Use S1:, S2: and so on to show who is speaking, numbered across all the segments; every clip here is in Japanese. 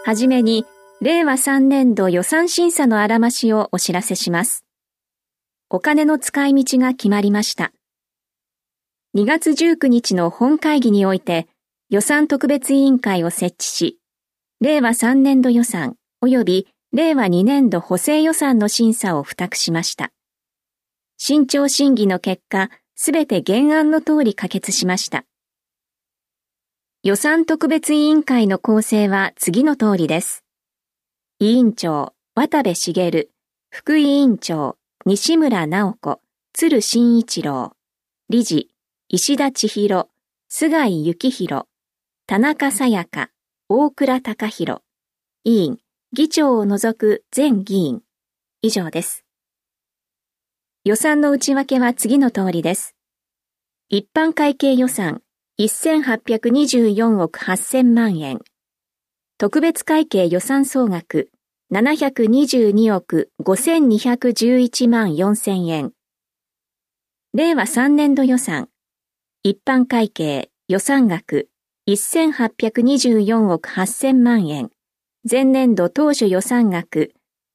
S1: はじめに、令和3年度予算審査のあらましをお知らせします。お金の使い道が決まりました。2月19日の本会議において、予算特別委員会を設置し、令和3年度予算及び令和2年度補正予算の審査を付託しました。慎重審議の結果、すべて原案の通り可決しました。予算特別委員会の構成は次の通りです。委員長、渡部茂、副委員長、西村直子、鶴真一郎、理事、石田千尋、菅井幸弘、田中さやか、大倉隆弘、委員、議長を除く全議員。以上です。予算の内訳は次の通りです。一般会計予算1824億8000万円。特別会計予算総額722億5211万4000円。令和3年度予算一般会計予算額1824億8000万円。前年度当初予算額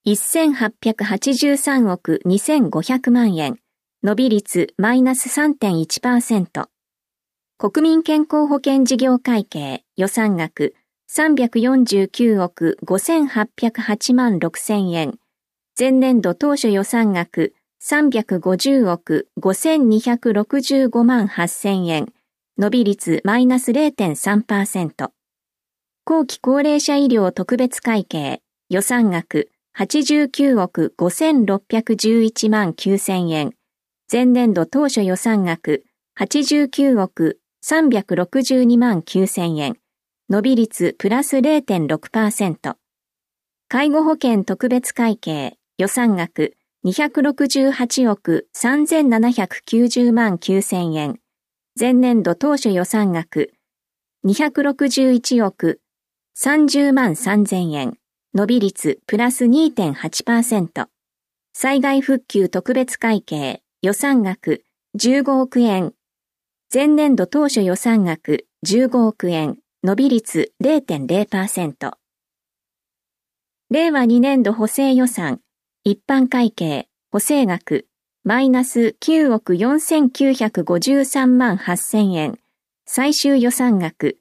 S1: 1883億2500万円。伸び率マイナス 3.1%。国民健康保険事業会計予算額349億5808万6000円。前年度当初予算額350億5265万8000円。伸び率マイナス 0.3%。後期高齢者医療特別会計予算額89億5611万9000円。前年度当初予算額89億362万9000円。伸び率プラス 0.6%。介護保険特別会計予算額268億3790万9000円。前年度当初予算額261億30万3000円。伸び率プラス 2.8%。災害復旧特別会計予算額15億円。前年度当初予算額15億円。伸び率 0.0%。令和2年度補正予算一般会計補正額マイナス9億4953万8000円。最終予算額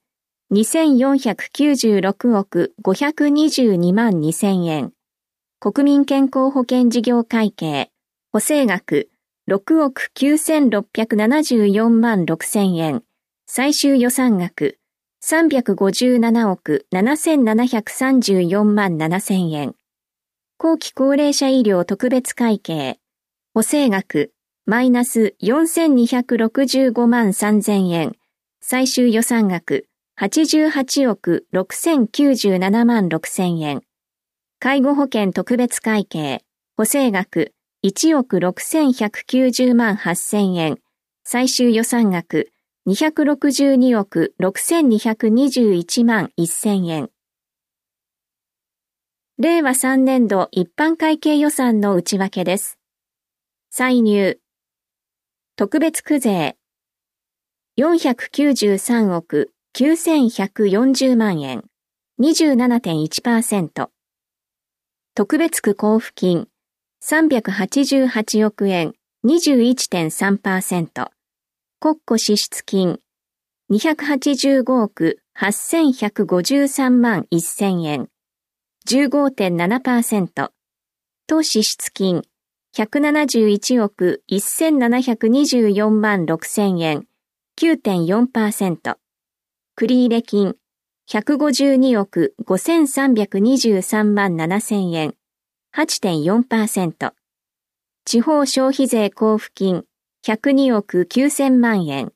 S1: 2496億522万2000円。国民健康保険事業会計補正額6億9674万6000円。最終予算額357億7734万7000円。後期高齢者医療特別会計補正額マイナス4265万3000円。最終予算額88億6097万6000円。介護保険特別会計補正額1億6190万8000円。最終予算額262億6221万1000円。令和3年度一般会計予算の内訳です。歳入特別区税493億9140万円 27.1%。特別区交付金388億円 21.3%。国庫支出金285億8153万1000円 15.7%。都支出金171億1724万6000円 9.4%。繰入金152億5323万7000円 8.4%。地方消費税交付金102億9000万円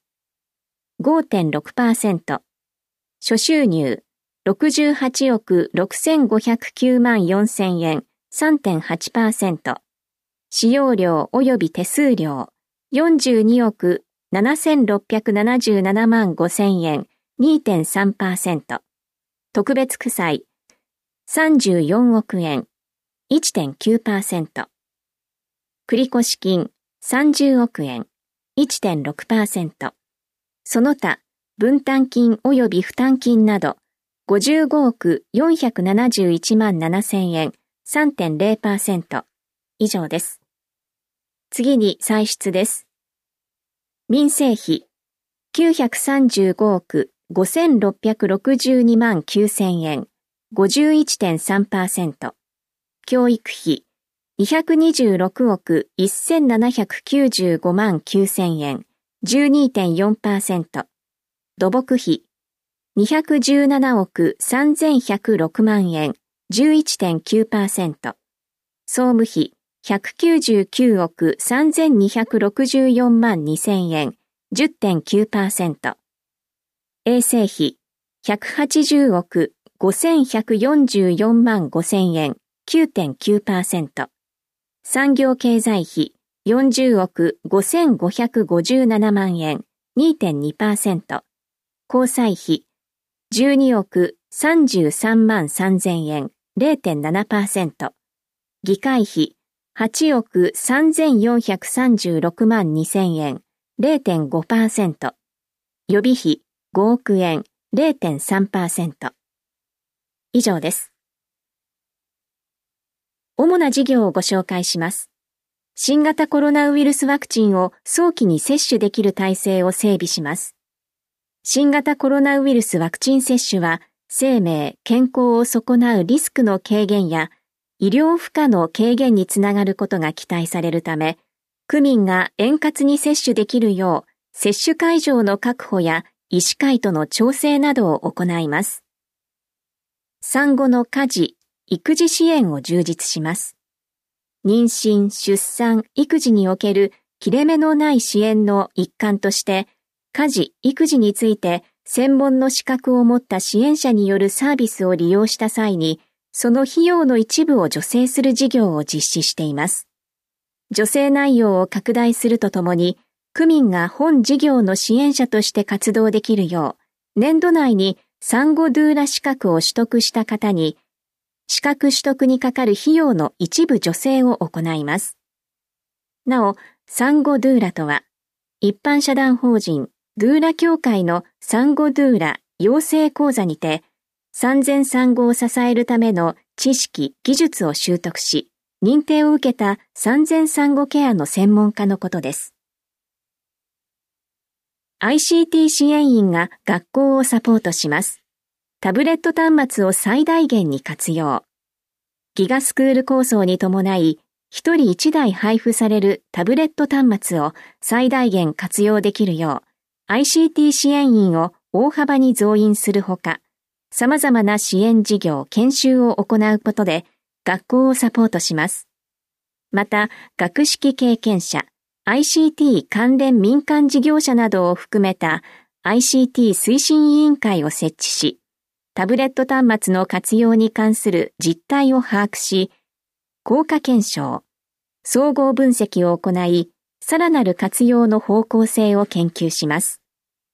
S1: 5.6%。諸収入68億6509万4000円 3.8%。使用料及び手数料42億7677万5000円 2.3%。特別区歳34億円 1.9%。繰越金30億円 1.6%。その他分担金及び負担金など 55億471万7000円 3.0%。以上です。次に歳出です。民生費935億5662万9000円 51.3%。教育費226億1795万9000円 12.4%。土木費217億3106万円 11.9%。総務費199億3264万2000円 10.9%。衛生費180億5144万5000円 9.9%。産業経済費40億5557万円 2.2%。交際費12億33万3000円 0.7%。議会費8億3436万2000円 0.5%。予備費5億円 0.3%。以上です。主な事業をご紹介します。新型コロナウイルスワクチンを早期に接種できる体制を整備します。新型コロナウイルスワクチン接種は、生命・健康を損なうリスクの軽減や、医療負荷の軽減につながることが期待されるため、区民が円滑に接種できるよう、接種会場の確保や医師会との調整などを行います。産後の家事・育児支援を充実します。妊娠・出産・育児における切れ目のない支援の一環として、家事・育児について専門の資格を持った支援者によるサービスを利用した際に、その費用の一部を助成する事業を実施しています。助成内容を拡大するとともに、区民が本事業の支援者として活動できるよう、年度内に産後ドゥーラ資格を取得した方に、資格取得にかかる費用の一部助成を行います。なお、産後ドゥーラとは、一般社団法人ドゥーラ協会の産後ドゥーラ養成講座にて、産前産後を支えるための知識・技術を習得し、認定を受けた産前産後ケアの専門家のことです。ICT 支援員が学校をサポートします。タブレット端末を最大限に活用。ギガスクール構想に伴い、一人一台配布されるタブレット端末を最大限活用できるよう、ICT 支援員を大幅に増員するほか、様々な支援事業・研修を行うことで、学校をサポートします。また、学識経験者、ICT 関連民間事業者などを含めた ICT 推進委員会を設置し、タブレット端末の活用に関する実態を把握し、効果検証、総合分析を行い、さらなる活用の方向性を研究します。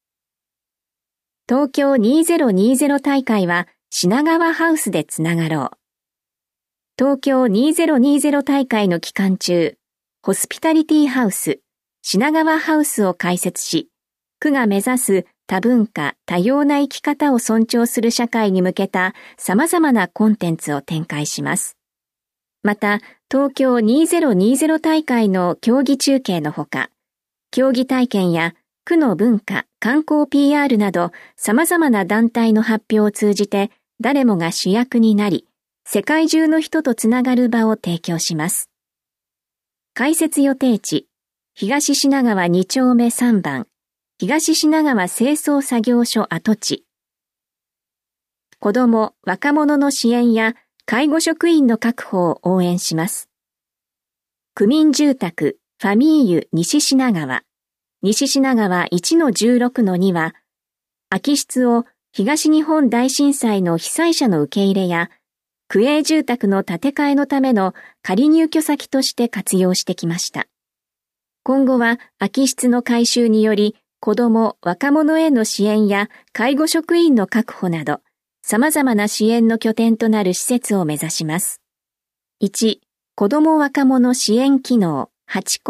S1: 東京2020大会は品川ハウスでつながろう。東京2020大会の期間中、ホスピタリティハウス、品川ハウスを開設し、区が目指す多文化、多様な生き方を尊重する社会に向けた様々なコンテンツを展開します。また、東京2020大会の競技中継のほか、競技体験や区の文化、観光 PR など様々な団体の発表を通じて誰もが主役になり、世界中の人とつながる場を提供します。開設予定地、東品川2丁目3番、東品川清掃作業所跡地。子ども・若者の支援や介護職員の確保を応援します。区民住宅ファミーユ西品川、西品川 1-16-2 は、空き室を東日本大震災の被災者の受け入れや、区営住宅の建て替えのための仮入居先として活用してきました。今後は空き室の改修により、子ども・若者への支援や介護職員の確保など、様々な支援の拠点となる施設を目指します。1、子ども若者支援機能8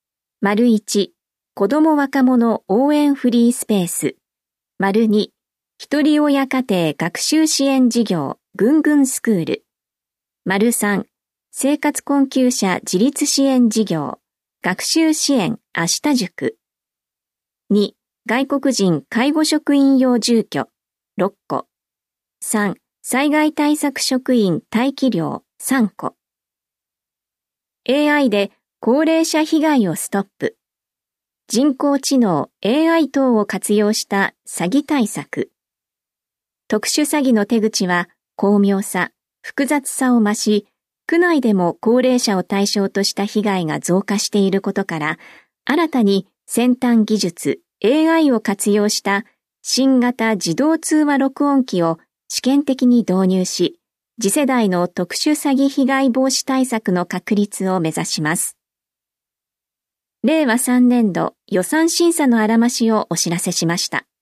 S1: 個。1、子ども若者応援フリースペース。2、 ひとり親家庭学習支援事業ぐんぐんスクール。3、生活困窮者自立支援事業学習支援明日塾。2、外国人介護職員用住居6個。3、災害対策職員待機寮3個。AI で高齢者被害をストップ。人工知能 AI 等を活用した詐欺対策。特殊詐欺の手口は巧妙さ、複雑さを増し、区内でも高齢者を対象とした被害が増加していることから、新たに先端技術 AI を活用した新型自動通話録音機を試験的に導入し、次世代の特殊詐欺被害防止対策の確立を目指します。令和3年度予算審査のあらましをお知らせしました。